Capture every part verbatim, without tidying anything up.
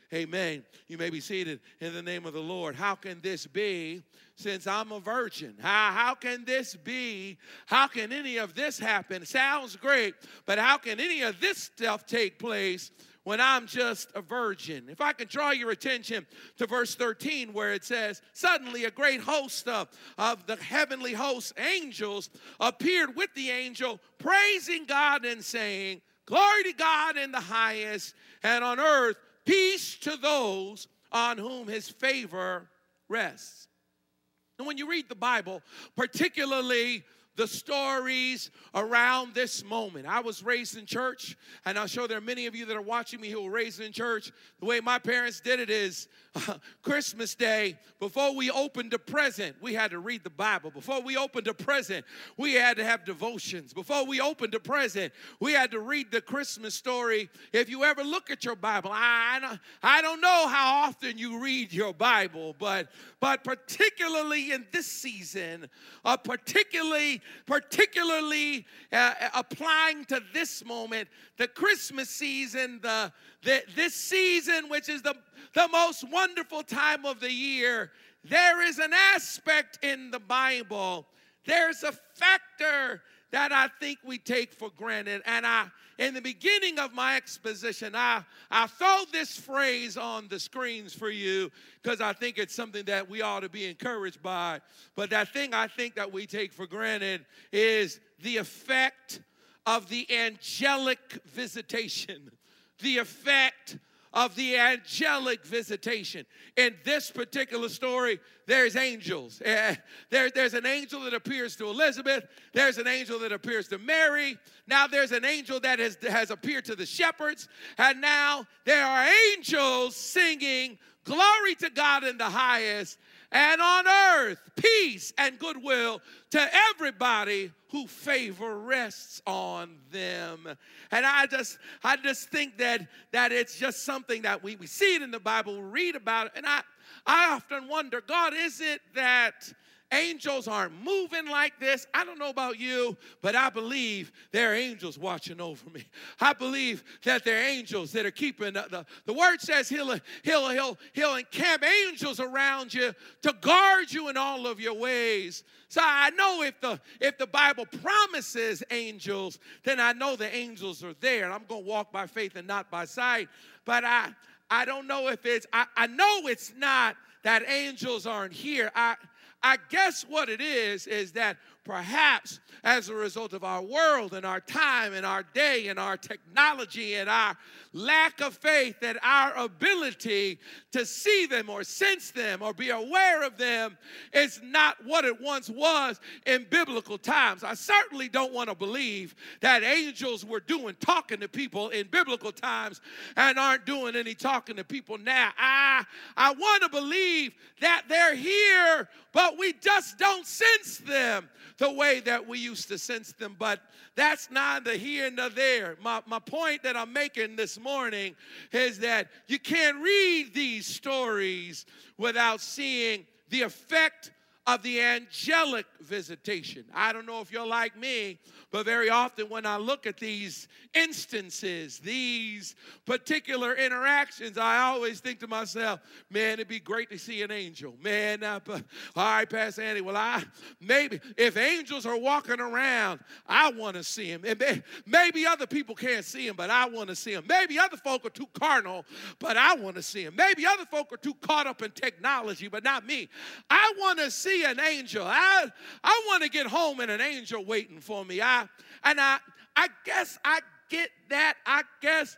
Amen. You may be seated in the name of the Lord. How can this be since I'm a virgin? How, how can this be? How can any of this happen? Sounds great, but how can any of this stuff take place when I'm just a virgin? If I can draw your attention to verse thirteen where it says, suddenly a great host of, of the heavenly host angels appeared with the angel, praising God and saying, glory to God in the highest, and on earth peace to those on whom his favor rests. And when you read the Bible, particularly the stories around this moment. I was raised in church, and I'm sure there are many of you that are watching me who were raised in church. The way my parents did it is uh, Christmas Day, before we opened a present, we had to read the Bible. Before we opened a present, we had to have devotions. Before we opened a present, we had to read the Christmas story. If you ever look at your Bible, I, I don't know how often you read your Bible, but, but particularly in this season, uh, particularly particularly uh, applying to this moment, the Christmas season, the, the this season, which is the, the most wonderful time of the year, there is an aspect in the Bible, there's a factor that I think we take for granted. And I, in the beginning of my exposition, I, I throw this phrase on the screens for you because I think it's something that we ought to be encouraged by. But that thing I think that we take for granted is the effect of the angelic visitation. The effect of the angelic visitation. In this particular story, there's angels. Uh, there, there's an angel that appears to Elizabeth. There's an angel that appears to Mary. Now there's an angel that has, has appeared to the shepherds. And now there are angels singing, glory to God in the highest, and on earth, peace and goodwill to everybody who favor rests on them. And I just I just think that, that it's just something that we, we see it in the Bible, we read about it, and I, I often wonder, God, is it that angels aren't moving like this? I don't know about you, but I believe there are angels watching over me. I believe that there are angels that are keeping, the, the, the word says he'll, he'll, he'll, he'll encamp angels around you to guard you in all of your ways. So I know if the, if the Bible promises angels, then I know the angels are there. And I'm going to walk by faith and not by sight. But I, I don't know if it's, I, I know it's not that angels aren't here. I I guess what it is, is that perhaps as a result of our world and our time and our day and our technology and our lack of faith, that our ability to see them or sense them or be aware of them is not what it once was in biblical times. I certainly don't want to believe that angels were doing talking to people in biblical times and aren't doing any talking to people now. I, I want to believe that they're here, but we just don't sense them the way that we used to sense them. But that's neither here nor there. My, my point that I'm making this morning is that you can't read these stories without seeing the effect of the angelic visitation. I don't know if you're like me, but very often when I look at these instances, these particular interactions, I always think to myself, man, it'd be great to see an angel. Man, uh, all right, Pastor Andy, well, I maybe if angels are walking around, I want to see them. And maybe other people can't see them, but I want to see them. Maybe other folk are too carnal, but I want to see them. Maybe other folk are too caught up in technology, but not me. I want to see an angel. I, I want to get home and an angel waiting for me. I And I, I guess I get that. I guess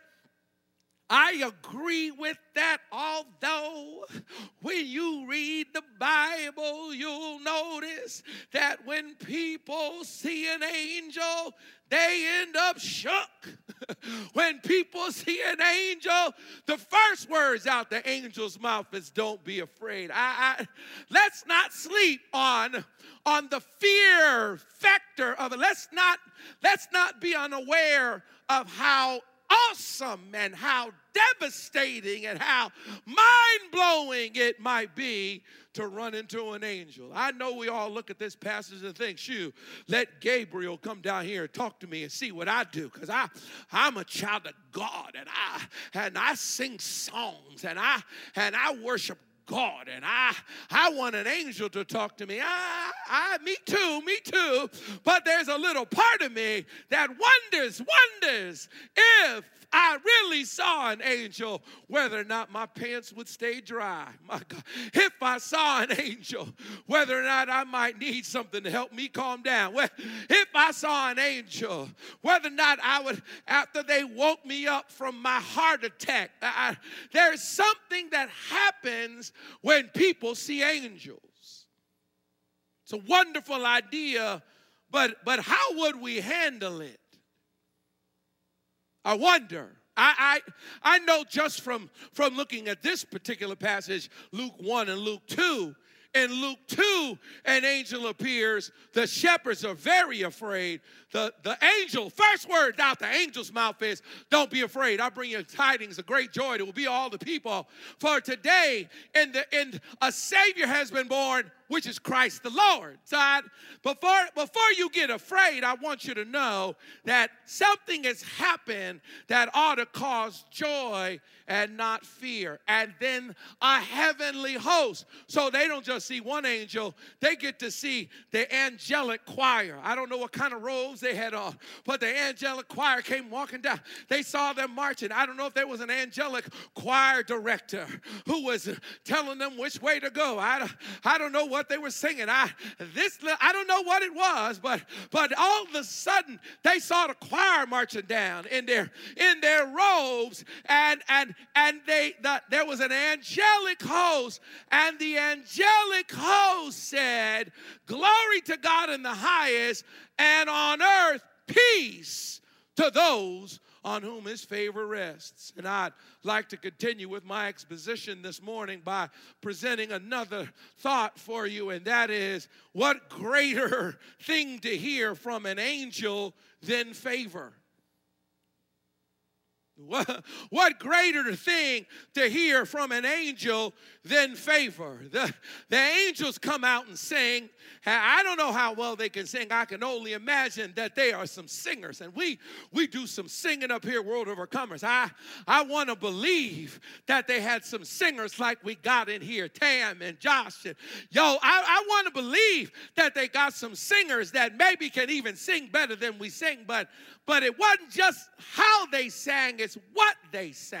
I agree with that, although when you read the Bible, you'll notice that when people see an angel, they end up shook. When people see an angel, the first words out the angel's mouth is, don't be afraid. I, I, let's not sleep on, on the fear factor of it. Let's not, let's not be unaware of how awesome and how devastating and how mind-blowing it might be to run into an angel. I know we all look at this passage and think, shoo, let Gabriel come down here and talk to me and see what I do, because I, I'm a child of God, and I and I sing songs, and I and I worship God, and I I want an angel to talk to me. I, I, me too, me too. But there's a little part of me that wonders, wonders if I really saw an angel, whether or not my pants would stay dry. My God, if I saw an angel, whether or not I might need something to help me calm down. If I saw an angel, whether or not I would, after they woke me up from my heart attack. I, there's something that happens when people see angels. It's a wonderful idea, but, but how would we handle it? I wonder. I, I, I know just from, from looking at this particular passage, Luke one and Luke two. In Luke two, an angel appears. The shepherds are very afraid. The, the angel, first word out the angel's mouth is, don't be afraid. I bring you tidings of great joy. It will be all the people. For today, in the in a Savior has been born, which is Christ the Lord. So I, before, before you get afraid, I want you to know that something has happened that ought to cause joy and not fear. And then a heavenly host. So they don't just see one angel, they get to see the angelic choir. I don't know what kind of robes they had on, but the angelic choir came walking down. They saw them marching. I don't know if there was an angelic choir director who was telling them which way to go. I, I don't know what they were singing. I this I don't know what it was, but but all of a sudden they saw the choir marching down in their in their robes, and and and they the, there was an angelic host, and the angelic host said, "Glory to God in the highest, and on earth peace to those on whom his favor rests." And I'd like to continue with my exposition this morning by presenting another thought for you, and that is, what greater thing to hear from an angel than favor? What, what greater thing to hear from an angel than favor? The, the angels come out and sing. I don't know how well they can sing. I can only imagine that they are some singers. And we, we do some singing up here, World Overcomers. I, I want to believe that they had some singers like we got in here, Tam and Josh. And, yo, I, I want to believe that they got some singers that maybe can even sing better than we sing. But, but it wasn't just how they sang, it's what they sang.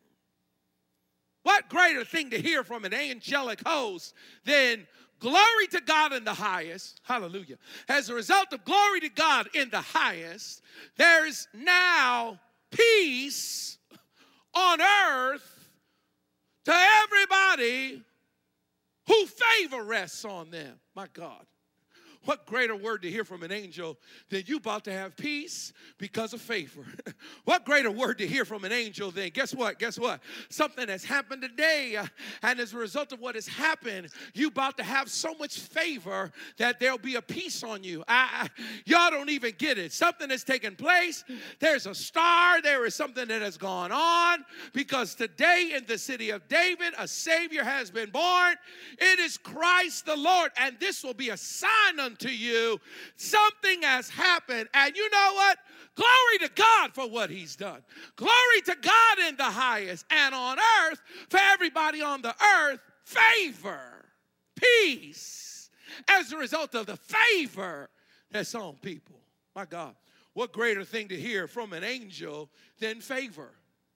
What greater thing to hear from an angelic host than glory to God in the highest, hallelujah. As a result of glory to God in the highest, there's now peace on earth to everybody who favor rests on them. My God. What greater word to hear from an angel than you about to have peace because of favor? What greater word to hear from an angel than, guess what, guess what? Something has happened today, uh, and as a result of what has happened, you about to have so much favor that there'll be a peace on you. I, I, y'all don't even get it. Something has taken place. There's a star. There is something that has gone on, because today in the city of David, a Savior has been born. It is Christ the Lord, and this will be a sign unto to you. Something has happened, and you know what? Glory to God for what he's done. Glory to God in the highest, and on earth, for everybody on the earth, favor, peace, as a result of the favor that's on people. My God, what greater thing to hear from an angel than favor?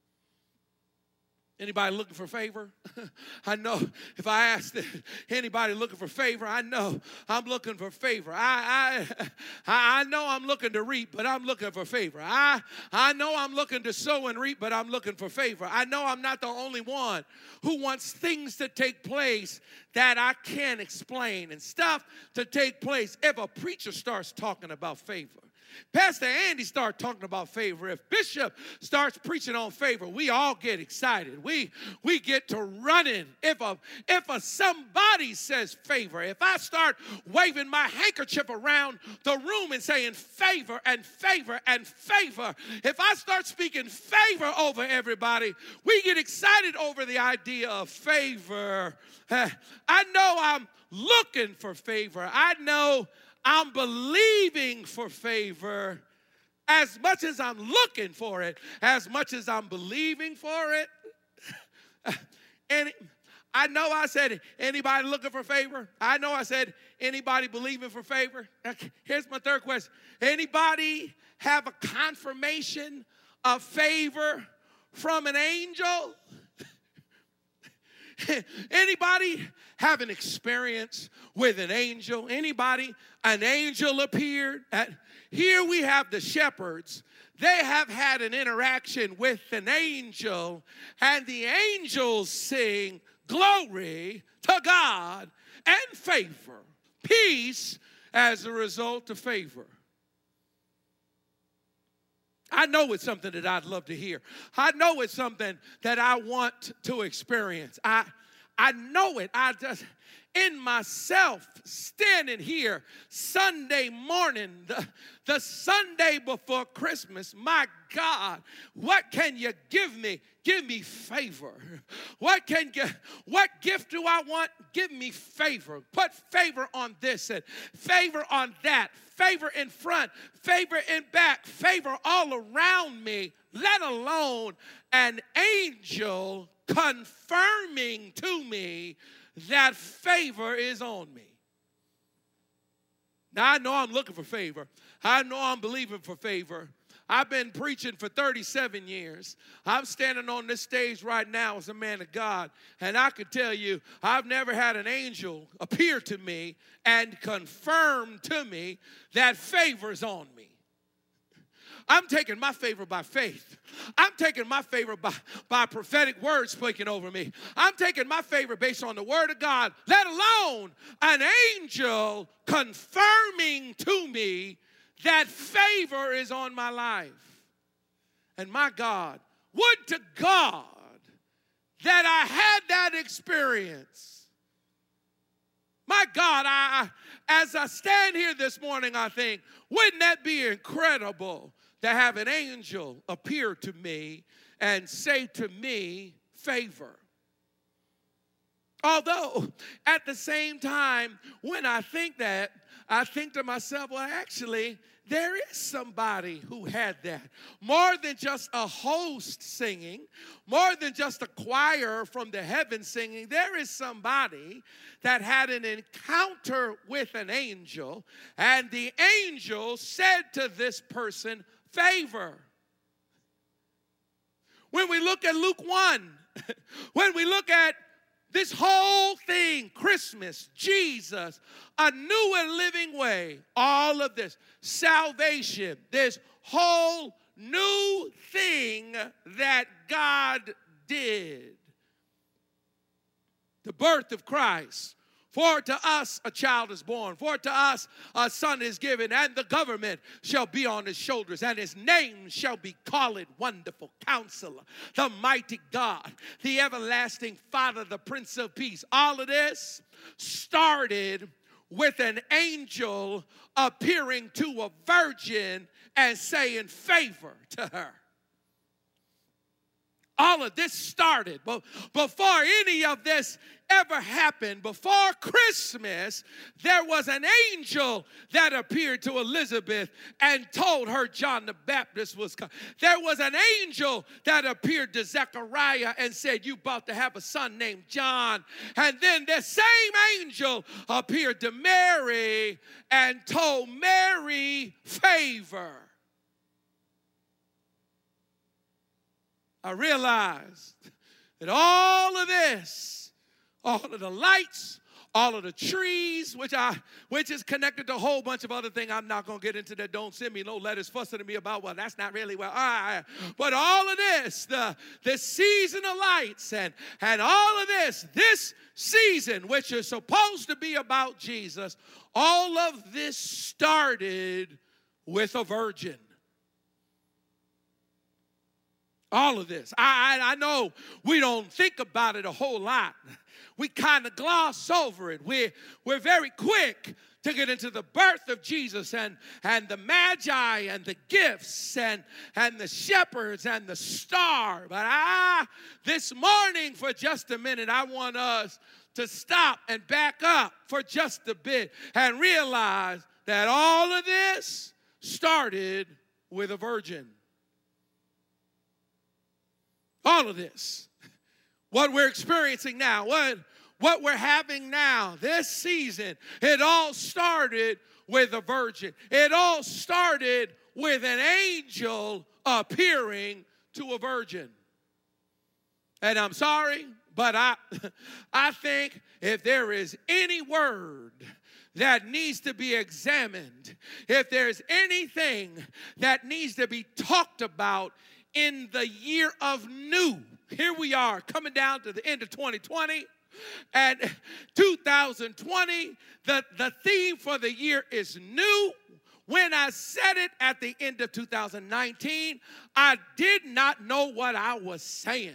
Anybody looking for favor? I know if I ask anybody looking for favor, I know I'm looking for favor. I, I, I know I'm looking to reap, but I'm looking for favor. I, I know I'm looking to sow and reap, but I'm looking for favor. I know I'm not the only one who wants things to take place that I can't explain and stuff to take place. If a preacher starts talking about favor, Pastor Andy starts talking about favor. If Bishop starts preaching on favor, we all get excited. We we get to running. If a if a somebody says favor, if I start waving my handkerchief around the room and saying favor and favor and favor, if I start speaking favor over everybody, we get excited over the idea of favor. I know I'm looking for favor. I know I'm believing for favor. As much as I'm looking for it, as much as I'm believing for it. And I know I said, anybody looking for favor? I know I said, anybody believing for favor? Here's my third question. Anybody have a confirmation of favor from an angel? Anybody have an experience with an angel? Anybody? An angel appeared. At, here we have the shepherds. They have had an interaction with an angel, and the angels sing glory to God and favor, peace as a result of favor. I know it's something that I'd love to hear. I know it's something that I want to experience. I, I know it. I just, in myself, standing here Sunday morning, the, the Sunday before Christmas, my God, what can you give me? Give me favor. What can you, what gift do I want? Give me favor. Put favor on this and favor on that. Favor in front, favor in back, favor all around me, let alone an angel confirming to me that favor is on me. Now, I know I'm looking for favor. I know I'm believing for favor. I've been preaching for thirty-seven years. I'm standing on this stage right now as a man of God, and I can tell you, I've never had an angel appear to me and confirm to me that favor's on me. I'm taking my favor by faith. I'm taking my favor by, by prophetic words speaking over me. I'm taking my favor based on the word of God, let alone an angel confirming to me that favor is on my life. And my God, would to God that I had that experience. My God, I, as I stand here this morning, I think, wouldn't that be incredible to have an angel appear to me and say to me, favor. Although, at the same time, when I think that, I think to myself, well, actually, there is somebody who had that. More than just a host singing, more than just a choir from the heavens singing, there is somebody that had an encounter with an angel, and the angel said to this person, favor. When we look at Luke one, when we look at this whole thing, Christmas, Jesus, a new and living way, all of this, salvation, this whole new thing that God did. The birth of Christ. For to us a child is born, for to us a son is given, and the government shall be on his shoulders, and his name shall be called Wonderful Counselor, the Mighty God, the Everlasting Father, the Prince of Peace. All of this started with an angel appearing to a virgin and saying favor to her. All of this started, but before any of this ever happened, before Christmas, there was an angel that appeared to Elizabeth and told her John the Baptist was coming. There was an angel that appeared to Zechariah and said, you're about to have a son named John. And then the same angel appeared to Mary and told Mary favor. I realized that all of this, all of the lights, all of the trees, which I, which is connected to a whole bunch of other things I'm not going to get into that. Don't send me no letters fussing at me about, well, that's not really well. All right. But all of this, the, the season of lights and, and all of this, this season, which is supposed to be about Jesus, all of this started with a virgin. All of this. I, I, I know we don't think about it a whole lot. We kind of gloss over it. We're, we're very quick to get into the birth of Jesus and, and the magi and the gifts and, and the shepherds and the star. But I, this morning, for just a minute, I want us to stop and back up for just a bit and realize that all of this started with a virgin. All of this, what we're experiencing now, what, what we're having now, this season, it all started with a virgin. It all started with an angel appearing to a virgin. And I'm sorry, but I, I think if there is any word that needs to be examined, if there's anything that needs to be talked about in the year of new, here we are coming down to the end of twenty twenty, and two thousand twenty, the, the theme for the year is new. When I said it at the end of two thousand nineteen, I did not know what I was saying.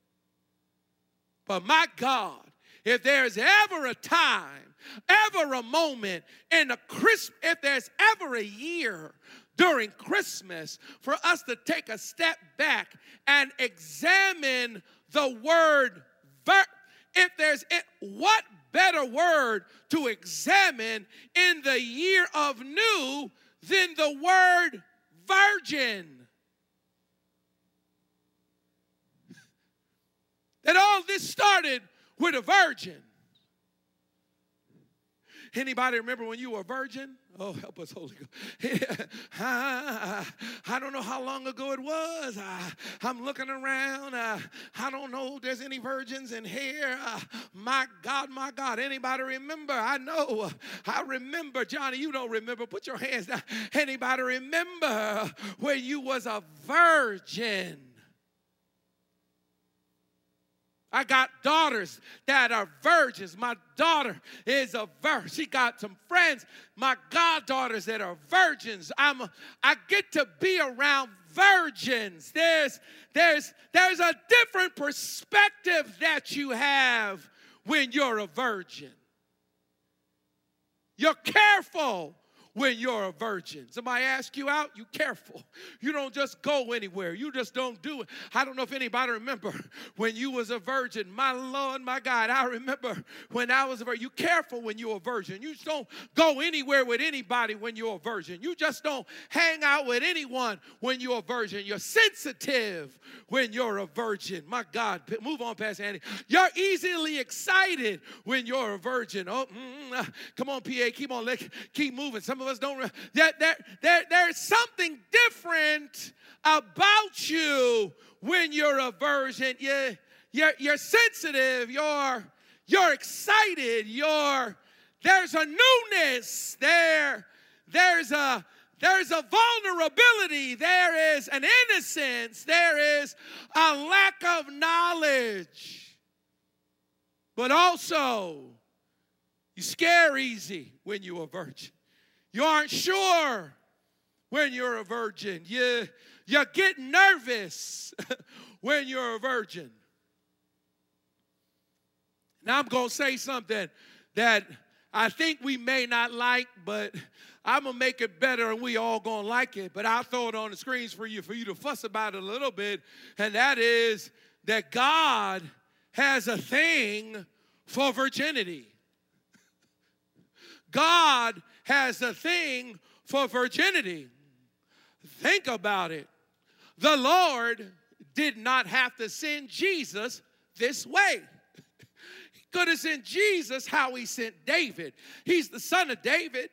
But my God, if there's ever a time, ever a moment in a Christ, if there's ever a year during Christmas for us to take a step back and examine the word, vir- if there's it, what better word to examine in the year of new than the word virgin? That all this started with a virgin. Anybody remember when you were a virgin? Oh, help us, Holy Ghost. I, I don't know how long ago it was. I, I'm looking around. Uh, I don't know if there's any virgins in here. Uh, my God, my God. Anybody remember? I know. I remember. Johnny, you don't remember. Put your hands down. Anybody remember when you was a virgin? I got daughters that are virgins. My daughter is a virgin. She got some friends, my goddaughters that are virgins. I'm a, I get to be around virgins. There's, there's, there's a different perspective that you have when you're a virgin. You're careful when you're a virgin. Somebody ask you out, you careful. You don't just go anywhere. You just don't do it. I don't know if anybody remember when you was a virgin. My Lord, my God, I remember when I was a virgin. You careful when you're a virgin. You just don't go anywhere with anybody when you're a virgin. You just don't hang out with anyone when you're a virgin. You're sensitive when you're a virgin. My God, move on, Pastor Andy. You're easily excited when you're a virgin. Oh, mm, come on, P A, keep on, keep moving. Some of us don't. There, there, there, there's something different about you when you're a virgin. You're, you're, you're sensitive. You're, you're excited. You're, there's a newness. There, there's a there's a vulnerability. There is an innocence. There is a lack of knowledge. But also, you scare easy when you're a virgin. You aren't sure when you're a virgin. You, you get nervous when you're a virgin. Now I'm going to say something that I think we may not like, but I'm going to make it better and we all going to like it. But I'll throw it on the screens for you, for you to fuss about it a little bit. And that is that God has a thing for virginity. God has a thing for virginity. Think about it. The Lord did not have to send Jesus this way. He could have sent Jesus how he sent David. He's the son of David.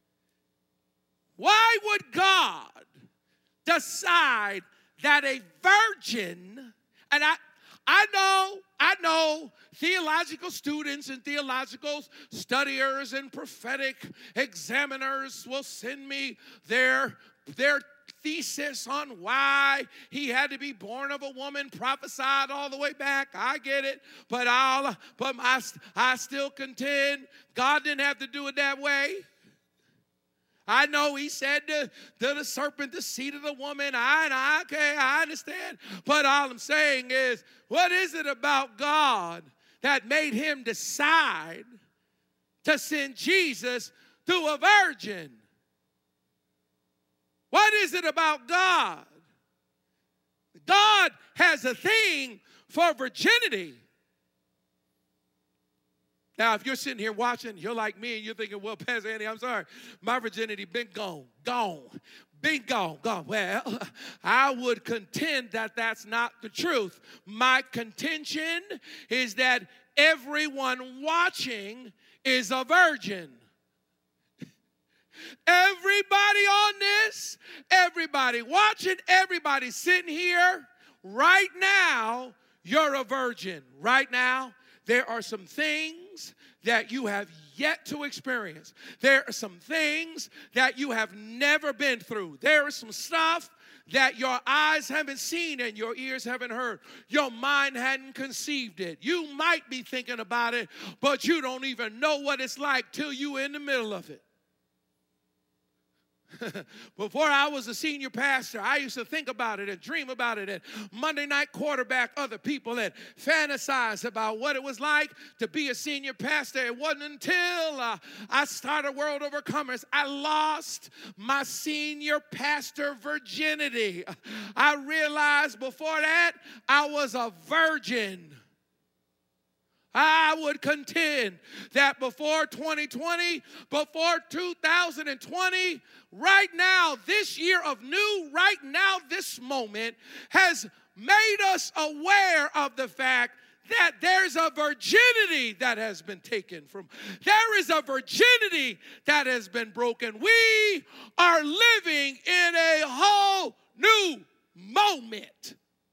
Why would God decide that a virgin, and I, I know, I know theological students and theological studiers and prophetic examiners will send me their, their thesis on why he had to be born of a woman, prophesied all the way back. I get it, but I'll, but I, I still contend God didn't have to do it that way. I know he said to, to the serpent, the seed of the woman. I, I, okay, I understand. But all I'm saying is, what is it about God that made him decide to send Jesus through a virgin? What is it about God? God has a thing for virginity. Now, if you're sitting here watching, you're like me, and you're thinking, well, Pastor Andy, I'm sorry, my virginity been gone, gone, been gone, gone. Well, I would contend that that's not the truth. My contention is that everyone watching is a virgin. Everybody on this, everybody watching, everybody sitting here, right now, you're a virgin. Right now, there are some things that you have yet to experience. There are some things that you have never been through. There is some stuff that your eyes haven't seen and your ears haven't heard. Your mind hadn't conceived it. You might be thinking about it, but you don't even know what it's like till you're in the middle of it. Before I was a senior pastor, I used to think about it and dream about it and Monday night quarterback other people and fantasize about what it was like to be a senior pastor. It wasn't until uh, I started World Overcomers I lost my senior pastor virginity. I realized before that I was a virgin. I would contend that before twenty twenty, before two thousand twenty, right now, this year of new, right now, this moment has made us aware of the fact that there's a virginity that has been taken from, there is a virginity that has been broken. We are living in a whole new moment.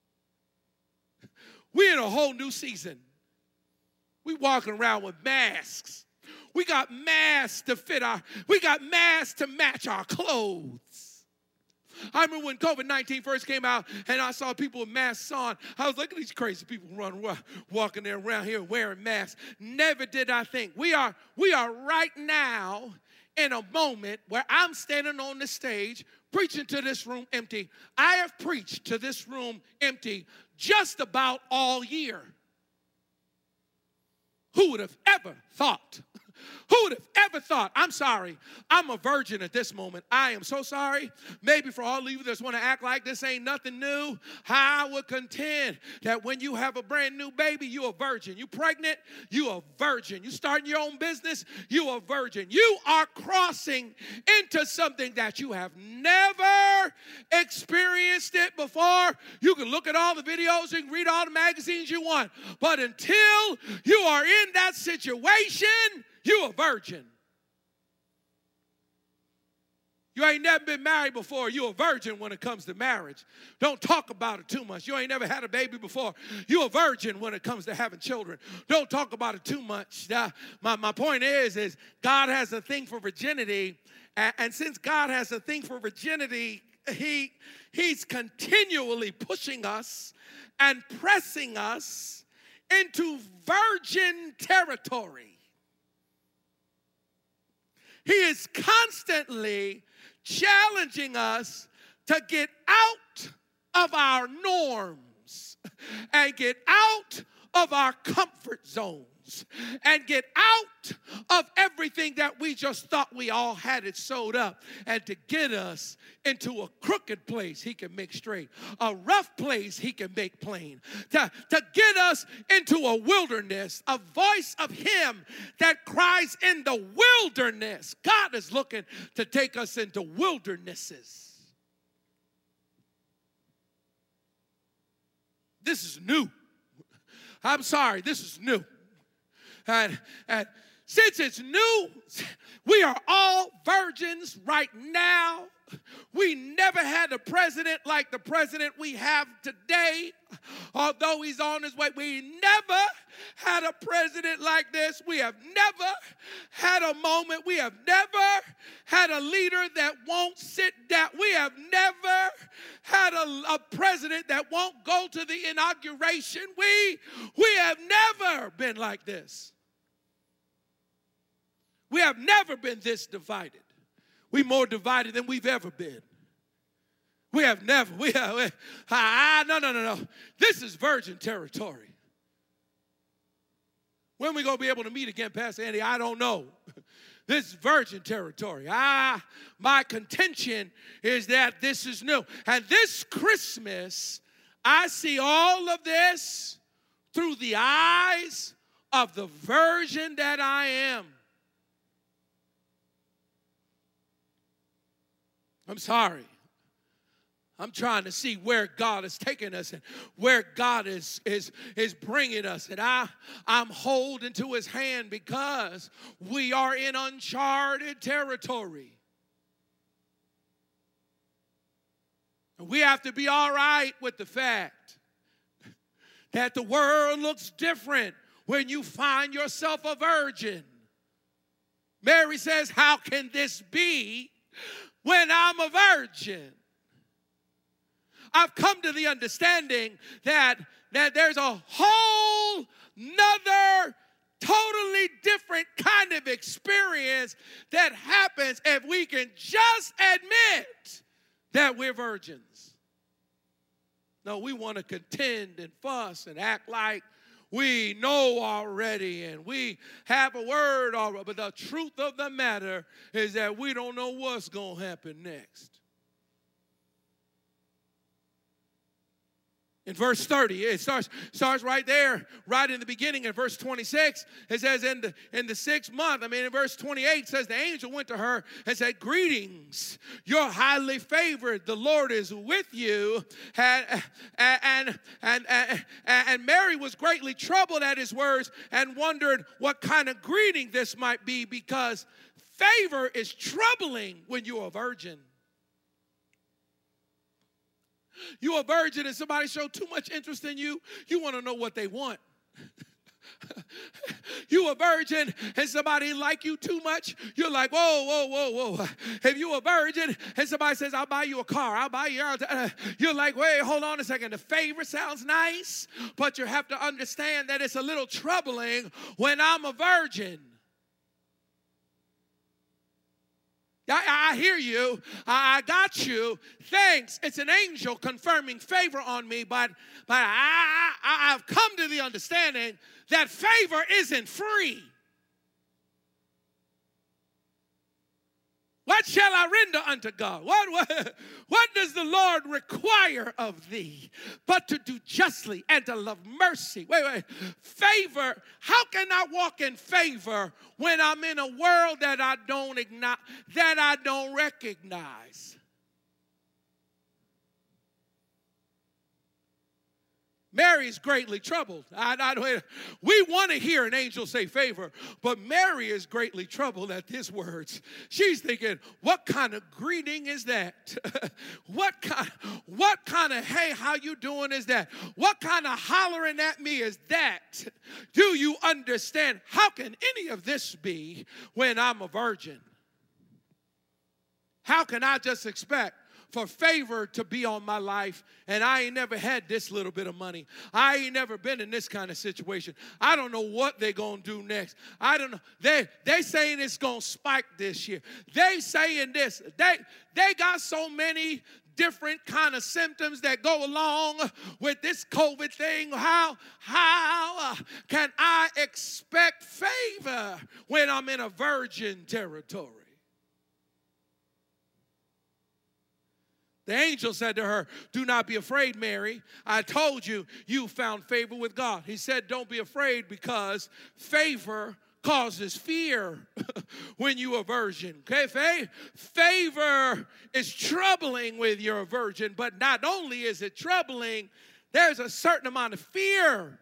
We're in a whole new season. We walking around with masks. We got masks to fit our, we got masks to match our clothes. I remember when COVID nineteen first came out and I saw people with masks on. I was like, look at these crazy people running around, walking there around here wearing masks. Never did I think. We are, we are right now in a moment where I'm standing on the stage preaching to this room empty. I have preached to this room empty just about all year. Who would have ever thought? Who would have ever thought? I'm sorry. I'm a virgin at this moment. I am so sorry. Maybe for all of you that want to act like this ain't nothing new, I would contend that when you have a brand new baby, you a virgin. You pregnant, you a virgin. You starting your own business, you a virgin. You are crossing into something that you have never experienced it before. You can look at all the videos, you can read all the magazines you want, but until you are in that situation, you a virgin. You ain't never been married before. You a virgin when it comes to marriage. Don't talk about it too much. You ain't never had a baby before. You a virgin when it comes to having children. Don't talk about it too much. Uh, my, my point is, is God has a thing for virginity. And, and since God has a thing for virginity, he, he's continually pushing us and pressing us into virgin territory. He is constantly challenging us to get out of our norms and get out of our comfort zones and get out of everything that we just thought we all had it sewed up, and to get us into a crooked place he can make straight, a rough place he can make plain, to, to get us into a wilderness, a voice of him that cries in the wilderness. God is looking to take us into wildernesses. This is new. I'm sorry, this is new. And, and since it's new, we are all virgins right now. We never had a president like the president we have today, although he's on his way. We never had a president like this. We have never had a moment. We have never had a leader that won't sit down. We have never had a, a president that won't go to the inauguration. We, we have never been like this. We have never been this divided. We more divided than we've ever been. We have never, we have, we, ah, no, no, no, no. This is virgin territory. When we going to be able to meet again, Pastor Andy, I don't know. This is virgin territory. Ah, my contention is that this is new. And this Christmas, I see all of this through the eyes of the virgin that I am. I'm sorry. I'm trying to see where God is taking us and where God is, is, is bringing us. And I, I'm holding to his hand because we are in uncharted territory. And we have to be all right with the fact that the world looks different when you find yourself a virgin. Mary says, how can this be when I'm a virgin? I've come to the understanding that, that there's a whole nother, totally different kind of experience that happens if we can just admit that we're virgins. No, we want to contend and fuss and act like we know already and we have a word already. But the truth of the matter is that we don't know what's going to happen next. In verse thirty, it starts, starts right there, right in the beginning. In verse twenty-six, it says, in the, in the sixth month, I mean, in verse twenty-eight, it says, the angel went to her and said, greetings, you're highly favored. The Lord is with you. And, and, and, and, and Mary was greatly troubled at his words and wondered what kind of greeting this might be, because favor is troubling when you're a virgin. You're a virgin and somebody showed too much interest in you, you want to know what they want. You a virgin and somebody like you too much, you're like, whoa, whoa, whoa, whoa. If you a virgin and somebody says, I'll buy you a car, I'll buy you, uh, you're like, wait, hold on a second. The favor sounds nice, but you have to understand that it's a little troubling when I'm a virgin. I, I hear you. I, I got you. Thanks. It's an angel confirming favor on me, but, but I, I, I've come to the understanding that favor isn't free. What shall I render unto God? What, what, what does the Lord require of thee but to do justly and to love mercy? Wait, wait. Favor. How can I walk in favor when I'm in a world that I don't igno- that I don't recognize? Mary is greatly troubled. I, I, we want to hear an angel say favor, but Mary is greatly troubled at his words. She's thinking, what kind of greeting is that? what kind, what kind of, hey, how you doing is that? What kind of hollering at me is that? Do you understand? How can any of this be when I'm a virgin? How can I just expect for favor to be on my life, and I ain't never had this little bit of money? I ain't never been in this kind of situation. I don't know what they're going to do next. I don't know. They they saying it's going to spike this year. They saying this. They they got so many different kind of symptoms that go along with this COVID thing. How, how uh, can I expect favor when I'm in a virgin territory? The angel said to her, do not be afraid, Mary. I told you, you found favor with God. He said, don't be afraid, because favor causes fear when you are a virgin. Okay, favor is troubling when you're a virgin, but not only is it troubling, there's a certain amount of fear.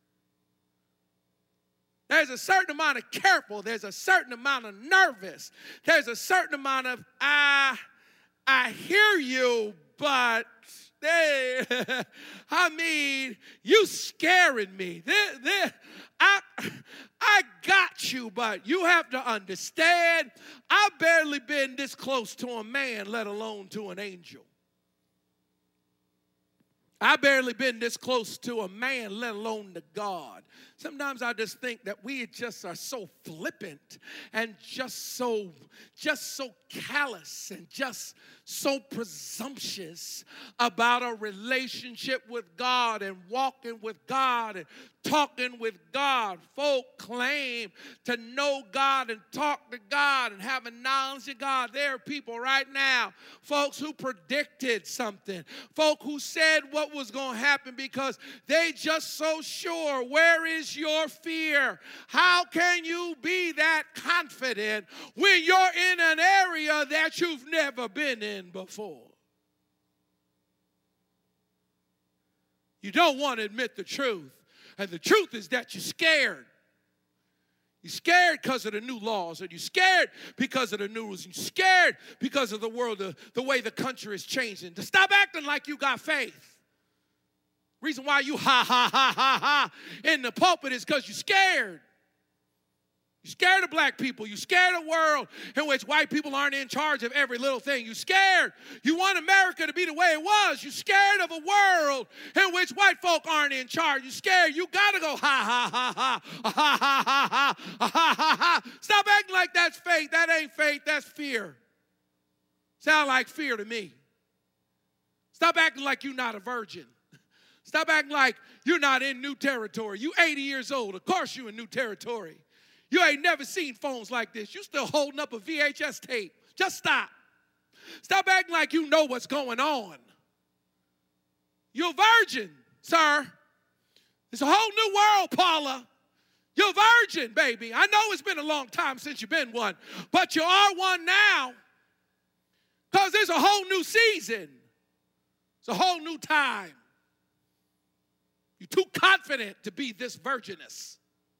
There's a certain amount of careful. There's a certain amount of nervous. There's a certain amount of, ah, I hear you, but hey, I mean, you scaring me. This, this, I, I got you, but you have to understand, I've barely been this close to a man, let alone to an angel. I've barely been this close to a man, let alone to God. Sometimes I just think that we just are so flippant and just so, just so callous and just so presumptuous about a relationship with God and walking with God and talking with God. Folk claim to know God and talk to God and have a knowledge of God. There are people right now, folks who predicted something, folk who said what was going to happen because they just so sure. Where is your fear? How can you be that confident when you're in an area that you've never been in before? You don't want to admit the truth. And the truth is that you're scared. You're scared because of the new laws, and you're scared because of the new rules. You're scared because of the world, the, the way the country is changing. To stop acting like you got faith. Reason why you ha, ha, ha, ha, ha in the pulpit is because you're scared. You're scared of black people. You're scared of a world in which white people aren't in charge of every little thing. You're scared. You want America to be the way it was. You're scared of a world in which white folk aren't in charge. You're scared. You got to go ha, ha, ha, ha, ha, ha, ha, ha, ha, ha, ha, ha. Stop acting like that's faith. That ain't faith. That's fear. Sound like fear to me. Stop acting like you're not a virgin. Stop acting like you're not in new territory. You eighty years old. Of course you in new territory. You ain't never seen phones like this. You still holding up a V H S tape. Just stop. Stop acting like you know what's going on. You're a virgin, sir. It's a whole new world, Paula. You're a virgin, baby. I know it's been a long time since you've been one, but you are one now because there's a whole new season. It's a whole new time. You're too confident to be this virginess.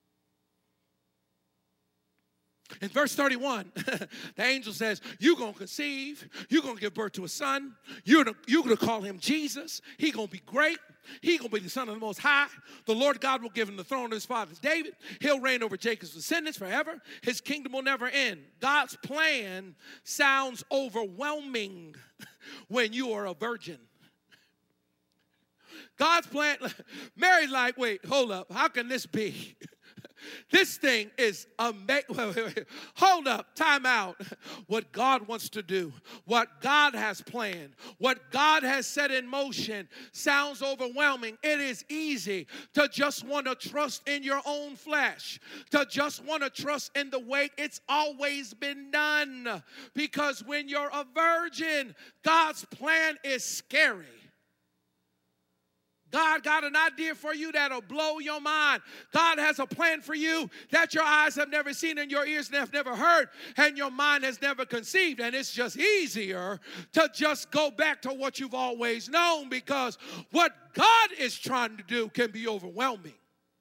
In verse thirty-one, the angel says, you're going to conceive. You're going to give birth to a son. You're going you're to call him Jesus. He's going to be great. He's going to be the Son of the Most High. The Lord God will give him the throne of his father David. He'll reign over Jacob's descendants forever. His kingdom will never end. God's plan sounds overwhelming when you are a virgin. God's plan, Mary's like, wait, hold up. How can this be? This thing is amazing. Hold up, time out. What God wants to do, what God has planned, what God has set in motion sounds overwhelming. It is easy to just want to trust in your own flesh, to just want to trust in the way it's always been done. Because when you're a virgin, God's plan is scary. God got an idea for you that'll blow your mind. God has a plan for you that your eyes have never seen and your ears have never heard and your mind has never conceived. And it's just easier to just go back to what you've always known because what God is trying to do can be overwhelming.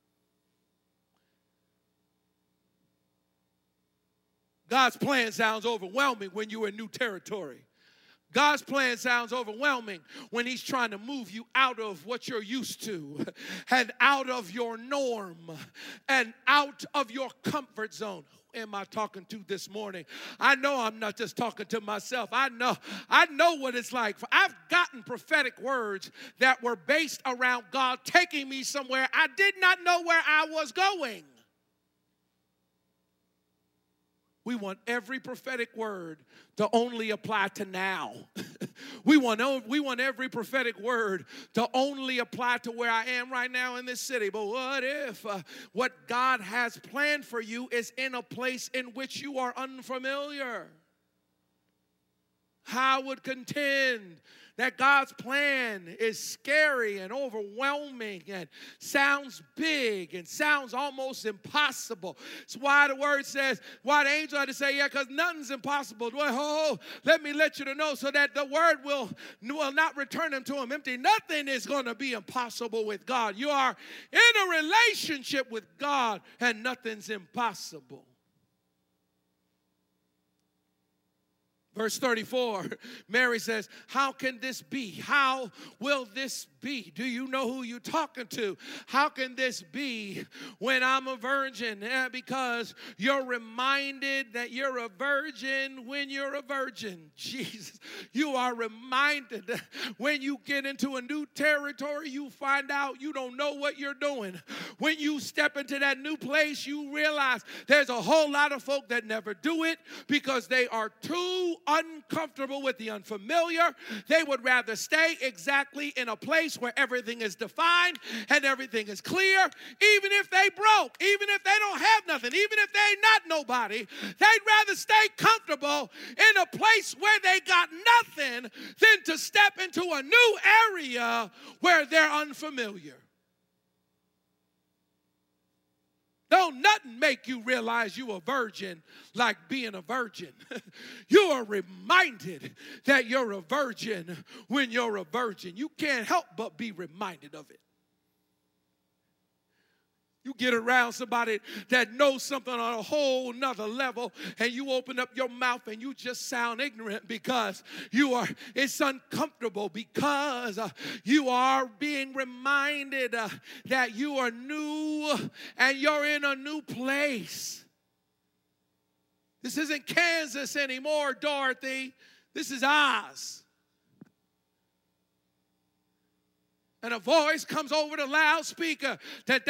God's plan sounds overwhelming when you're in new territory. God's plan sounds overwhelming when he's trying to move you out of what you're used to and out of your norm and out of your comfort zone. Who am I talking to this morning? I know I'm not just talking to myself. I know, I know what it's like. I've gotten prophetic words that were based around God taking me somewhere I did not know where I was going. We want every prophetic word to only apply to now. we, want, we want every prophetic word to only apply to where I am right now in this city. But what if uh, what God has planned for you is in a place in which you are unfamiliar? I would contend that God's plan is scary and overwhelming and sounds big and sounds almost impossible. It's why the word says, why the angel had to say, yeah, because nothing's impossible. Well, oh, let me let you to know so that the word will, will not return him to him empty. Nothing is going to be impossible with God. You are in a relationship with God and nothing's impossible. Verse thirty-four, Mary says, how can this be? How will this be? Do you know who you're talking to? How can this be when I'm a virgin? Yeah, because you're reminded that you're a virgin when you're a virgin. Jesus, you are reminded that when you get into a new territory, you find out you don't know what you're doing. When you step into that new place, you realize there's a whole lot of folk that never do it because they are too uncomfortable with the unfamiliar. They would rather stay exactly in a place where everything is defined and everything is clear. Even if they broke, even if they don't have nothing, even if they ain't not nobody, they'd rather stay comfortable in a place where they got nothing than to step into a new area where they're unfamiliar. Don't nothing make you realize you a virgin like being a virgin. You are reminded that you're a virgin when you're a virgin. You can't help but be reminded of it. You get around somebody that knows something on a whole nother level, and you open up your mouth and you just sound ignorant because you are, it's uncomfortable because uh, you are being reminded uh, that you are new and you're in a new place. This isn't Kansas anymore, Dorothy. This is Oz. And a voice comes over the loudspeaker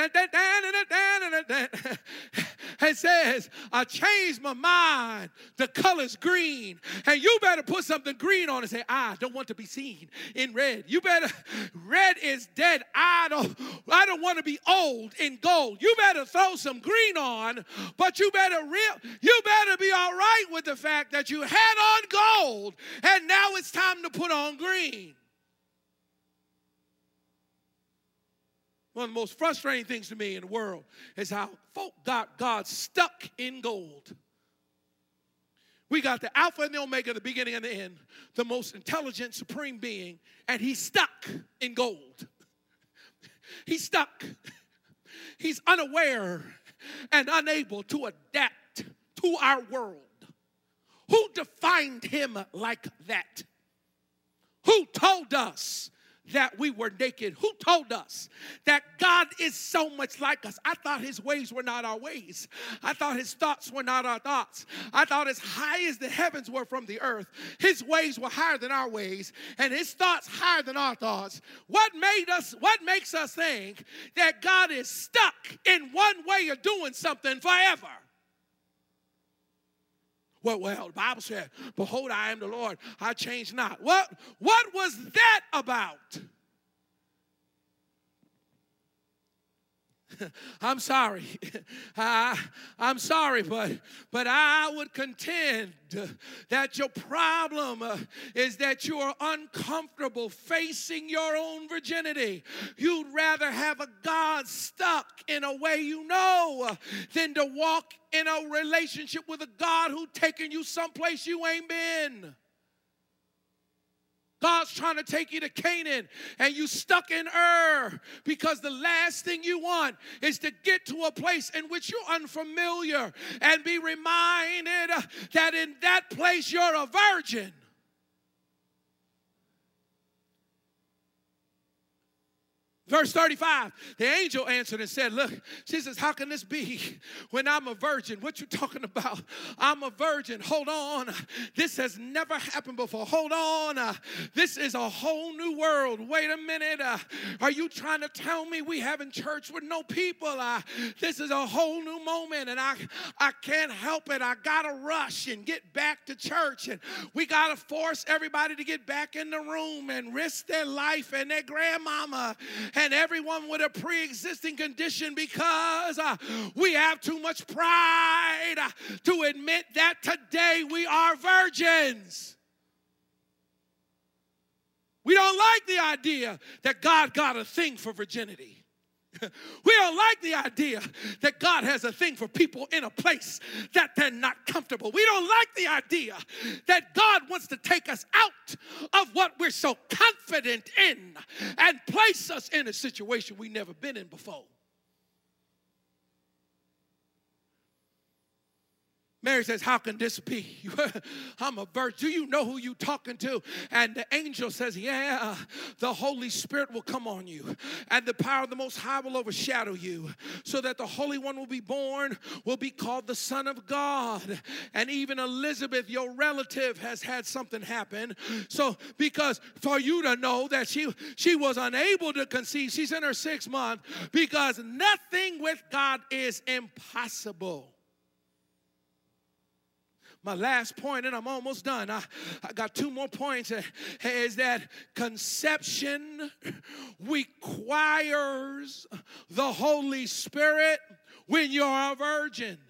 and says, I changed my mind. The color's green. And you better put something green on and say, I don't want to be seen in red. You better, red is dead. I don't, I don't want to be old in gold. You better throw some green on, but you better real, you better be all right with the fact that you had on gold and now it's time to put on green. One of the most frustrating things to me in the world is how folk got God stuck in gold. We got the Alpha and the Omega, the beginning and the end, the most intelligent, supreme being, and he's stuck in gold. He's stuck. He's unaware and unable to adapt to our world. Who defined him like that? Who told us that we were naked? Who told us that God is so much like us? I thought his ways were not our ways. I thought his thoughts were not our thoughts. I thought as high as the heavens were from the earth, his ways were higher than our ways, and his thoughts higher than our thoughts. What made us, what makes us think that God is stuck in one way of doing something forever? Well, well, the Bible said, behold, I am the Lord, I change not. What, what was that about? I'm sorry. I, I'm sorry, but, but I would contend that your problem uh, is that you are uncomfortable facing your own virginity. You'd rather have a God stuck in a way you know uh, than to walk in a relationship with a God who's taking you someplace you ain't been. God's trying to take you to Canaan and you stuck in Ur because the last thing you want is to get to a place in which you're unfamiliar and be reminded that in that place you're a virgin. Verse thirty-five, the angel answered and said, look, she says, how can this be when I'm a virgin? What you talking about? I'm a virgin. Hold on. This has never happened before. Hold on. Uh, this is a whole new world. Wait a minute. Uh, are you trying to tell me we having church with no people? Uh, this is a whole new moment, and I, I can't help it. I got to rush and get back to church, and we got to force everybody to get back in the room and risk their life and their grandmama and everyone with a pre-existing condition because uh, we have too much pride uh, to admit that today we are virgins. We don't like the idea that God got a thing for virginity. We don't like the idea that God has a thing for people in a place that they're not comfortable. We don't like the idea that God wants to take us out of what we're so confident in and place us in a situation we've never been in before. Mary says, how can this be? I'm a virgin. Do you know who you talking to? And the angel says, yeah, the Holy Spirit will come on you, and the power of the Most High will overshadow you, so that the Holy One will be born, will be called the Son of God. And even Elizabeth, your relative, has had something happen. So because for you to know that she, she was unable to conceive, she's in her sixth month, because nothing with God is impossible. My last point, and I'm almost done. I, I got two more points, uh, is that conception requires the Holy Spirit when you're a virgin.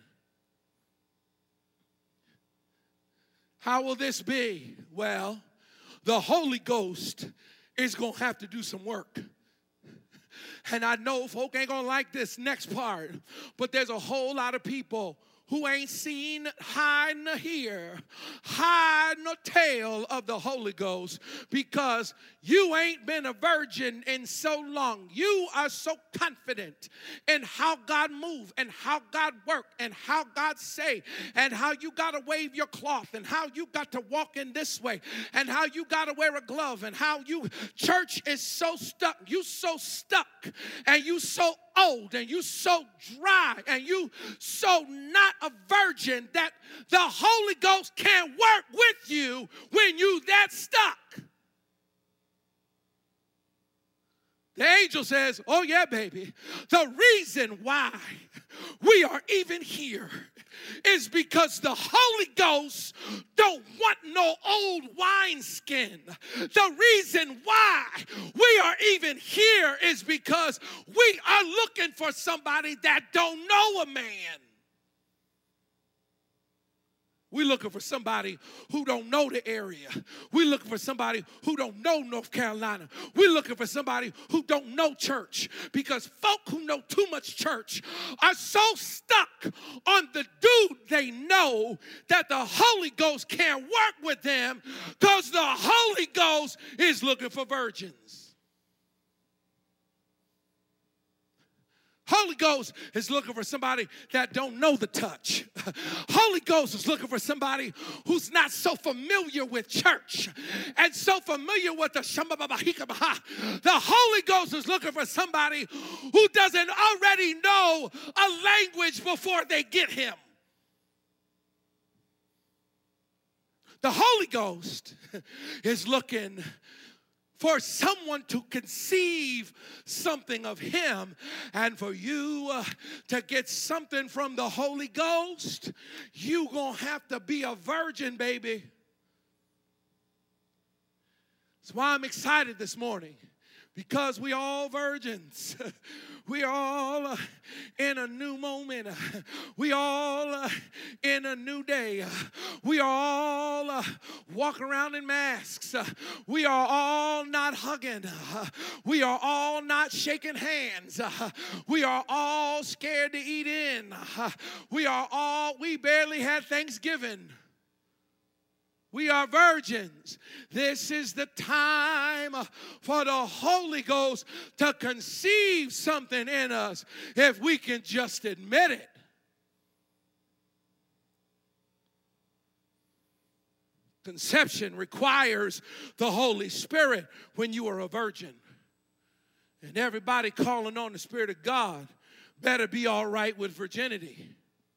How will this be? Well, the Holy Ghost is going to have to do some work. And I know folk ain't going to like this next part, but there's a whole lot of people who ain't seen high nor hear, high nor tail of the Holy Ghost, because you ain't been a virgin in so long. You are so confident in how God move and how God work and how God say and how you got to wave your cloth and how you got to walk in this way and how you got to wear a glove and how you, church is so stuck. You so stuck and you so old and you so dry and you so not a virgin that the Holy Ghost can't work with you when you that stuck. The angel says, oh yeah, baby, the reason why we are even here is because the Holy Ghost don't want no old wineskin. The reason why we are even here is because we are looking for somebody that don't know a man. We're looking for somebody who don't know the area. We're looking for somebody who don't know North Carolina. We're looking for somebody who don't know church, because folk who know too much church are so stuck on the dude they know that the Holy Ghost can't work with them, because the Holy Ghost is looking for virgins. Holy Ghost is looking for somebody that don't know the touch. Holy Ghost is looking for somebody who's not so familiar with church and so familiar with the Shambhabahikabaha. The Holy Ghost is looking for somebody who doesn't already know a language before they get him. The Holy Ghost is looking for someone to conceive something of him, and for you uh, to get something from the Holy Ghost, you gonna have to be a virgin, baby. That's why I'm excited this morning, because we all virgins. We are all uh, in a new moment. We all uh, in a new day. We are all uh, walking around in masks. We are all not hugging. We are all not shaking hands. We are all scared to eat in. We are all, we barely had Thanksgiving. We are virgins. This is the time for the Holy Ghost to conceive something in us if we can just admit it. Conception requires the Holy Spirit when you are a virgin. And everybody calling on the Spirit of God better be all right with virginity.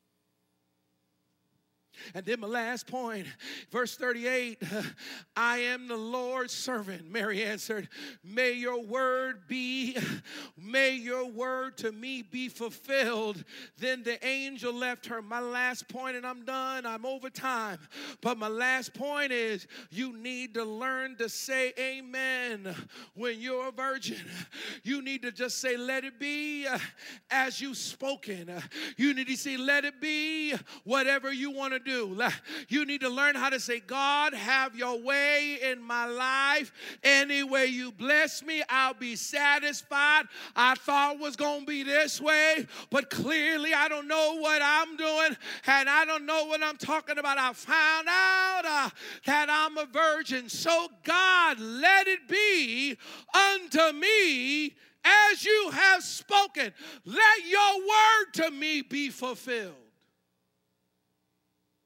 And then my last point, verse thirty-eight, I am the Lord's servant. Mary answered, may your word be, may your word to me be fulfilled. Then the angel left her. My last point, and I'm done, I'm over time. But my last point is, you need to learn to say amen when you're a virgin. You need to just say, let it be as you've spoken. You need to say, let it be whatever you want to do. You need to learn how to say, God, have your way in my life. Any way you bless me, I'll be satisfied. I thought it was going to be this way, but clearly I don't know what I'm doing, and I don't know what I'm talking about. I found out uh, that I'm a virgin. So God, let it be unto me as you have spoken. Let your word to me be fulfilled.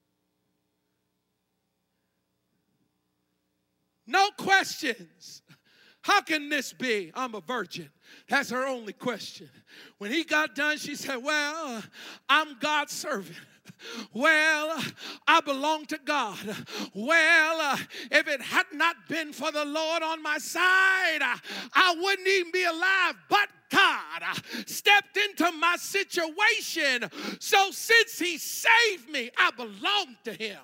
No questions. How can this be? I'm a virgin. That's her only question. When he got done, she said, well, I'm God's servant. Well, I belong to God. Well, uh, if it had not been for the Lord on my side, uh, I wouldn't even be alive. But God uh, stepped into my situation. So since he saved me, I belong to him.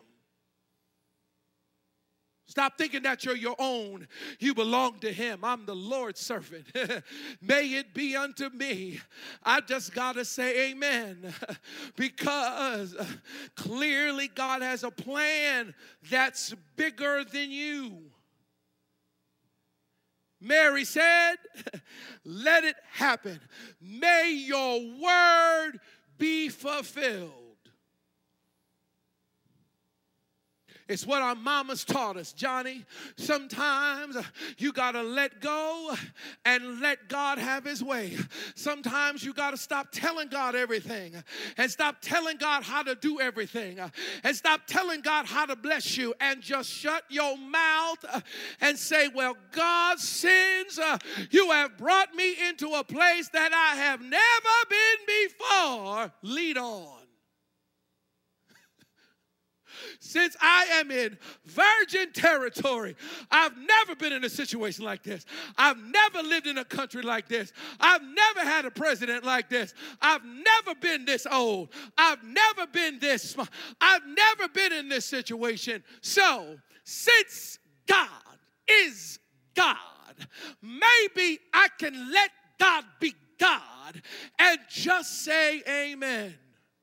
Stop thinking that you're your own. You belong to him. I'm the Lord's servant. May it be unto me. I just got to say amen. Because clearly God has a plan that's bigger than you. Mary said, let it happen. May your word be fulfilled. It's what our mamas taught us, Johnny. Sometimes you got to let go and let God have his way. Sometimes you got to stop telling God everything and stop telling God how to do everything and stop telling God how to bless you and just shut your mouth and say, well, God, since you have brought me into a place that I have never been before, lead on. Since I am in virgin territory, I've never been in a situation like this. I've never lived in a country like this. I've never had a president like this. I've never been this old. I've never been this smart. I've never been in this situation. So, since God is God, maybe I can let God be God and just say amen.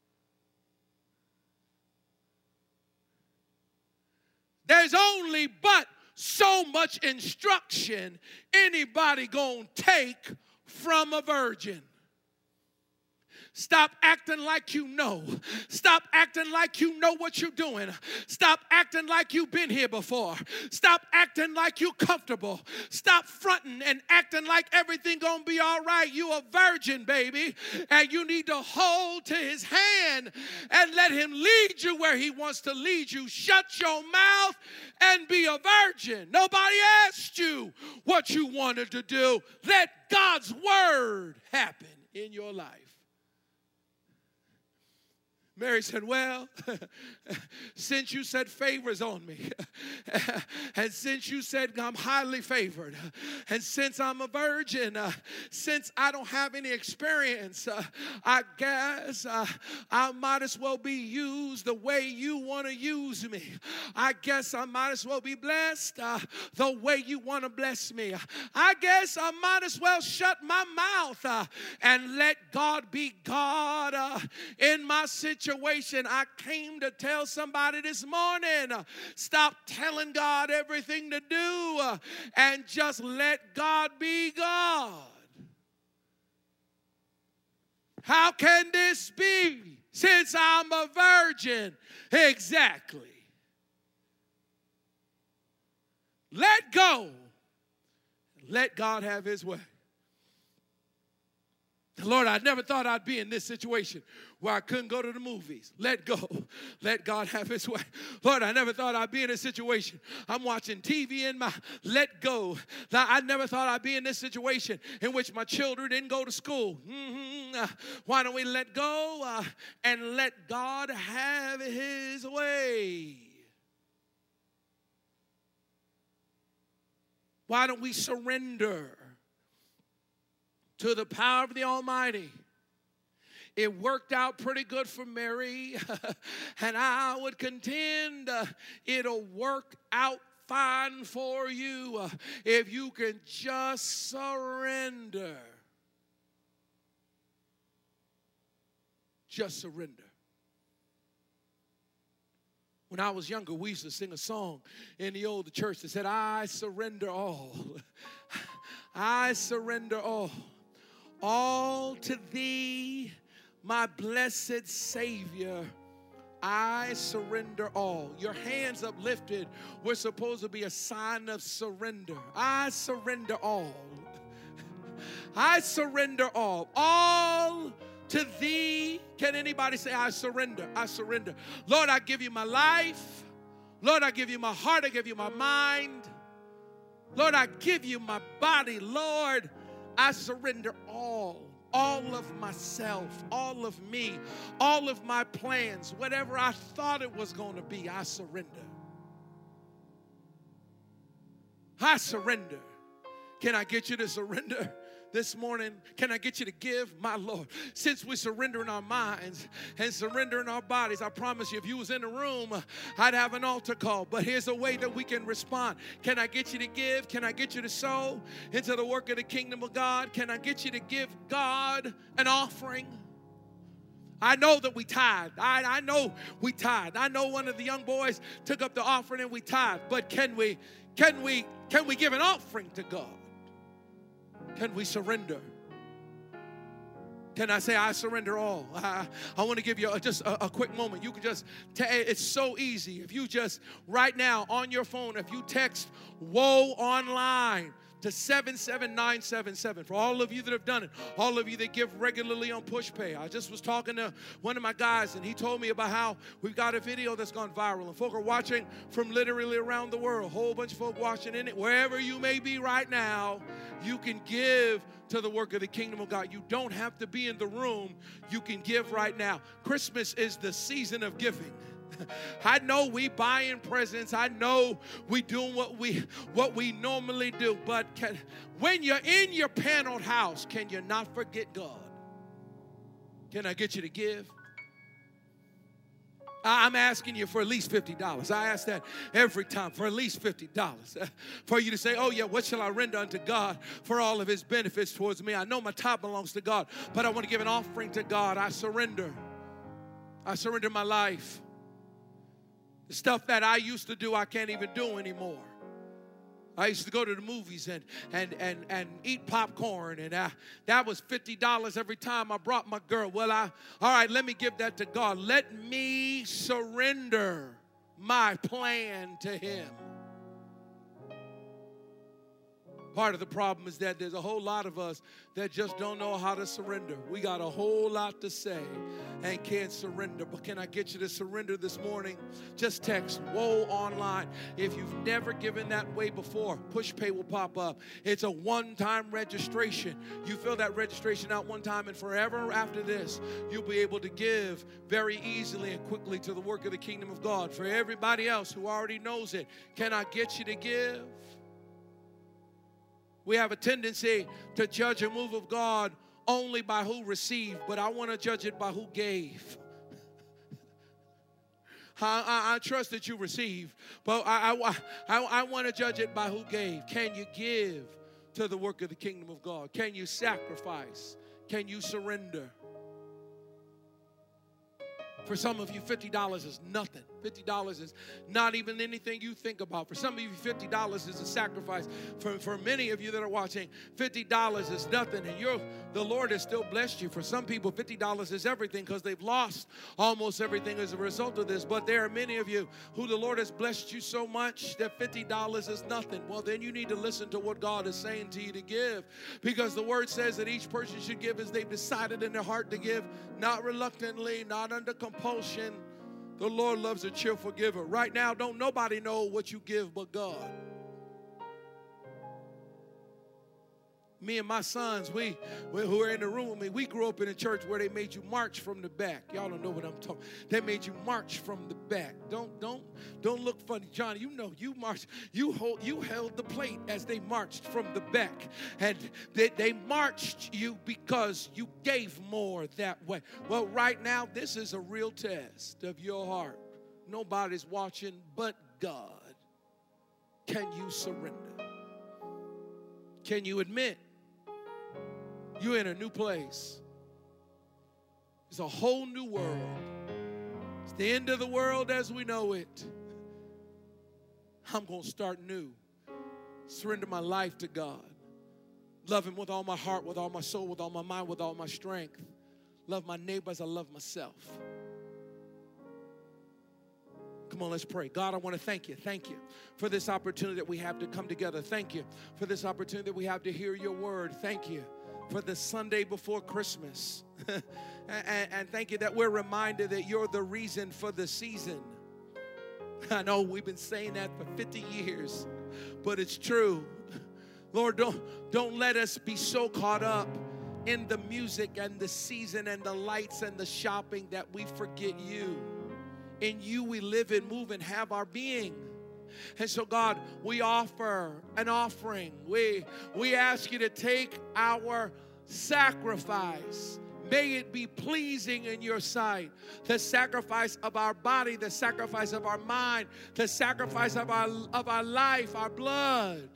There's only but so much instruction anybody gonna take from a virgin. Stop acting like you know. Stop acting like you know what you're doing. Stop acting like you've been here before. Stop acting like you're comfortable. Stop fronting and acting like everything gonna be all right. You a virgin, baby, and you need to hold to his hand and let him lead you where he wants to lead you. Shut your mouth and be a virgin. Nobody asked you what you wanted to do. Let God's word happen in your life. Mary said, well, since you said favors on me, and since you said I'm highly favored, and since I'm a virgin, uh, since I don't have any experience, uh, I guess uh, I might as well be used the way you want to use me. I guess I might as well be blessed uh, the way you want to bless me. I guess I might as well shut my mouth uh, and let God be God uh, in my situation. Situation. I came to tell somebody this morning, uh, stop telling God everything to do uh, and just let God be God. How can this be since I'm a virgin? Exactly. Let go. Let God have his way. Lord, I never thought I'd be in this situation where I couldn't go to the movies. Let go. Let God have his way. Lord, I never thought I'd be in a situation. I'm watching T V in my, let go. Now, I never thought I'd be in this situation in which my children didn't go to school. Mm-hmm. Uh, why don't we let go uh, and let God have his way? Why don't we surrender to the power of the Almighty? It worked out pretty good for Mary, and I would contend uh, it'll work out fine for you uh, if you can just surrender. Just surrender. When I was younger, we used to sing a song in the old church that said, I surrender all. I surrender all. All to thee, my blessed Savior, I surrender all. Your hands uplifted were supposed to be a sign of surrender. I surrender all. I surrender all. All to thee. Can anybody say, I surrender? I surrender. Lord, I give you my life. Lord, I give you my heart. I give you my mind. Lord, I give you my body. Lord, I surrender all. All of myself, all of me, all of my plans, whatever I thought it was going to be, I surrender. I surrender. Can I get you to surrender this morning? Can I get you to give? My Lord, since we surrender in our minds and surrender in our bodies, I promise you, if you was in the room, I'd have an altar call. But here's a way that we can respond. Can I get you to give? Can I get you to sow into the work of the kingdom of God? Can I get you to give God an offering? I know that we tithe. I, I know we tithe. I know one of the young boys took up the offering and we tithe. But can we, can we, can we give an offering to God? Can we surrender? Can I say, I surrender all? I, I want to give you a, just a, a quick moment. You can just, t- it's so easy. If you just, right now on your phone, if you text WOA online to seven seven nine seven seven. For all of you that have done it, all of you that give regularly on PushPay. I just was talking to one of my guys, and he told me about how we've got a video that's gone viral, and folk are watching from literally around the world. A whole bunch of folk watching in it. Wherever you may be right now, you can give to the work of the kingdom of God. You don't have to be in the room. You can give right now. Christmas is the season of giving. I know we buying presents. I know we doing what we what we normally do. But can, when you're in your paneled house, can you not forget God? Can I get you to give? I'm asking you for at least fifty dollars. I ask that every time, for at least fifty dollars. For you to say, oh yeah, what shall I render unto God for all of his benefits towards me? I know my tithe belongs to God, but I want to give an offering to God. I surrender. I surrender my life. The stuff that I used to do, I can't even do anymore. I used to go to the movies and and and and eat popcorn, and I, that was fifty dollars every time I brought my girl. Well, I all right, let me give that to God. Let me surrender my plan to him. Part of the problem is that there's a whole lot of us that just don't know how to surrender. We got a whole lot to say and can't surrender. But can I get you to surrender this morning? Just text WOA online. If you've never given that way before, PushPay will pop up. It's a one-time registration. You fill that registration out one time, and forever after this, you'll be able to give very easily and quickly to the work of the kingdom of God. For everybody else who already knows it, can I get you to give? We have a tendency to judge a move of God only by who received, but I want to judge it by who gave. I, I, I trust that you received, but I, I, I, I want to judge it by who gave. Can you give to the work of the kingdom of God? Can you sacrifice? Can you surrender? For some of you, fifty dollars is nothing. fifty dollars is not even anything you think about. For some of you, fifty dollars is a sacrifice. For, for many of you that are watching, fifty dollars is nothing, and you're, the Lord has still blessed you. For some people, fifty dollars is everything because they've lost almost everything as a result of this. But there are many of you who the Lord has blessed you so much that fifty dollars is nothing. Well, then you need to listen to what God is saying to you to give, because the word says that each person should give as they've decided in their heart to give, not reluctantly, not under compulsion. The Lord loves a cheerful giver. Right now, don't nobody know what you give but God. Me and my sons, we, we who are in the room with me, we grew up in a church where they made you march from the back. Y'all don't know what I'm talking. They made you march from the back. Don't don't don't look funny, Johnny. You know you marched. You hold you held the plate as they marched from the back, and they they marched you because you gave more that way. Well, right now this is a real test of your heart. Nobody's watching but God. Can you surrender? Can you admit you're in a new place? It's a whole new world. It's the end of the world as we know it. I'm going to start new. Surrender my life to God. Love him with all my heart, with all my soul, with all my mind, with all my strength. Love my neighbor as I love myself. Come on, let's pray. God, I want to thank you. Thank you for this opportunity that we have to come together. Thank you for this opportunity that we have to hear your word. Thank you for the Sunday before Christmas. and, and thank you that we're reminded that you're the reason for the season. I know we've been saying that for fifty years. but it's true. Lord, don't, don't let us be so caught up in the music and the season and the lights and the shopping that we forget you. In you we live and move and have our being. And so, God, we offer an offering. We, we ask you to take our sacrifice. May it be pleasing in your sight. The sacrifice of our body, the sacrifice of our mind, the sacrifice of our, of our life, our blood.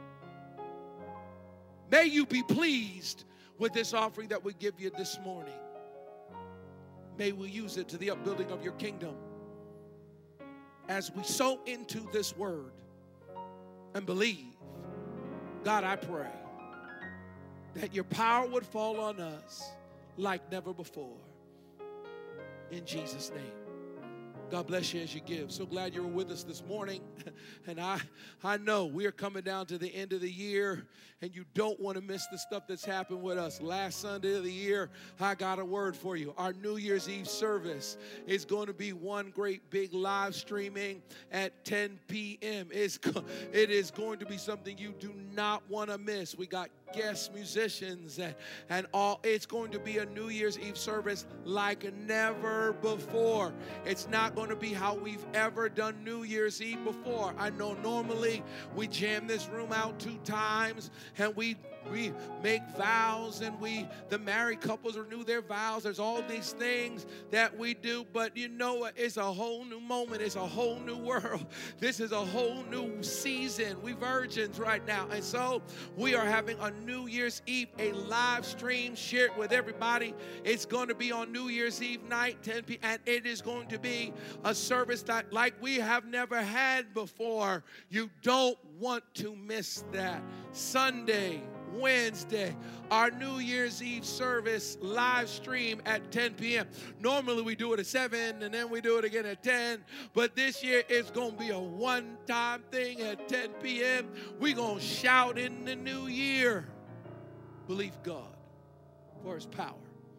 May you be pleased with this offering that we give you this morning. May we use it to the upbuilding of your kingdom. As we sow into this word and believe, God, I pray that your power would fall on us like never before. In Jesus' name. God bless you as you give. So glad you were with us this morning. And I, I know we are coming down to the end of the year, and you don't want to miss the stuff that's happened with us. Last Sunday of the year, I got a word for you. Our New Year's Eve service is going to be one great big live streaming at ten p.m. It's, it is going to be something you do not want to miss. We got guest musicians and, and all. It's going to be a New Year's Eve service like never before. It's not going to be how we've ever done New Year's Eve before. I know normally we jam this room out two times and we we make vows, and we the married couples renew their vows. There's all these things that we do, but you know what? It's a whole new moment. It's a whole new world. This is a whole new season. We virgins right now, and so we are having a New Year's Eve, a live stream. Share it with everybody. It's going to be on New Year's Eve night, ten p.m., and it is going to be a service that like we have never had before. You don't want to miss that. Sunday, Wednesday, our New Year's Eve service live stream at ten p.m. Normally we do it at seven and then we do it again at ten, but this year it's going to be a one-time thing at ten p.m. We're going to shout in the new year. Believe God for his power.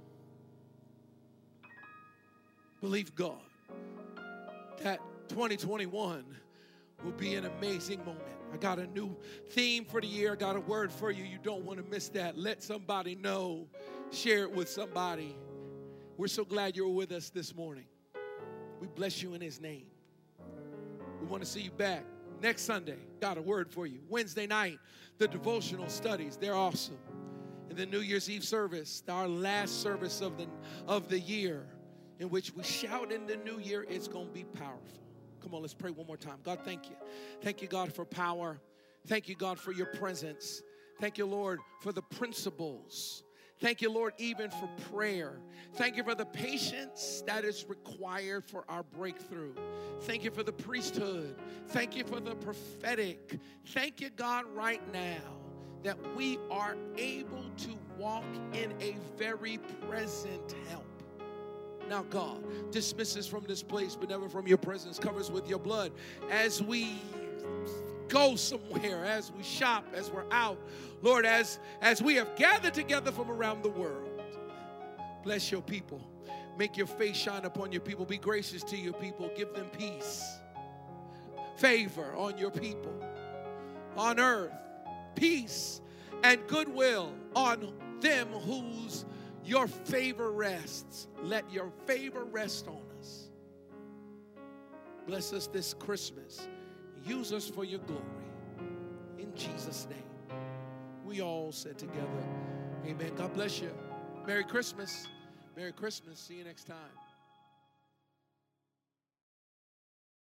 Believe God that twenty twenty-one will be an amazing moment. I got a new theme for the year. I got a word for you. You don't want to miss that. Let somebody know. Share it with somebody. We're so glad you're with us this morning. We bless you in his name. We want to see you back next Sunday. Got a word for you. Wednesday night, the devotional studies. They're awesome. And the New Year's Eve service, our last service of the, of the year, in which we shout in the new year, it's going to be powerful. Come on, let's pray one more time. God, thank you. Thank you, God, for power. Thank you, God, for your presence. Thank you, Lord, for the principles. Thank you, Lord, even for prayer. Thank you for the patience that is required for our breakthrough. Thank you for the priesthood. Thank you for the prophetic. Thank you, God, right now that we are able to walk in a very present help. Now, God, dismiss us from this place, but never from your presence. Cover us with your blood as we go somewhere, as we shop, as we're out. Lord, as, as we have gathered together from around the world, bless your people. Make your face shine upon your people. Be gracious to your people. Give them peace, favor on your people. On earth, peace and goodwill on them whose your favor rests. Let your favor rest on us. Bless us this Christmas. Use us for your glory. In Jesus' name. We all said together, amen. God bless you. Merry Christmas. Merry Christmas. See you next time.